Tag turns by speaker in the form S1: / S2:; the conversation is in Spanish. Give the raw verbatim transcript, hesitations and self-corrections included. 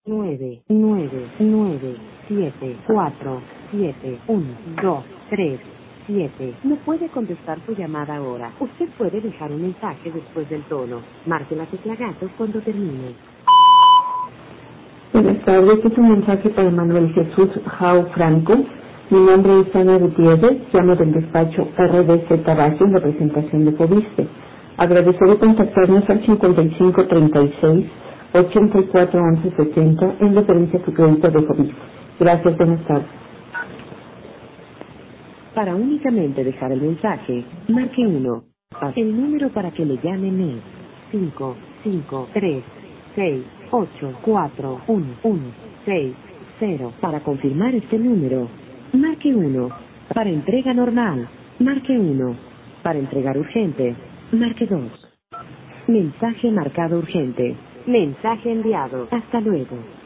S1: nueve, nueve, nueve, siete, cuatro, siete, uno, dos, tres, siete. No puede contestar su llamada ahora. Usted puede dejar un mensaje después del tono. Marque la tecla gato cuando termine.
S2: Buenas tardes, este es un mensaje para Manuel Jesús Jau Franco. Mi nombre es Ana Gutiérrez, llamo del despacho R D Z Base en representación de Fobiste. Agradeceré contactarnos al cincuenta y cinco treinta y seis ochenta y cuatro once setenta en referencia a su crédito de Fobiste. Gracias, buenas tardes.
S1: Para únicamente dejar el mensaje, marque uno. El número para que le llamen es cinco, cinco, tres, seis, ocho, cuatro, uno, uno, seis, cero. Para confirmar este número, marque uno. Para entrega normal, marque uno. Para entregar urgente, marque dos. Mensaje marcado urgente. Mensaje enviado. Hasta luego.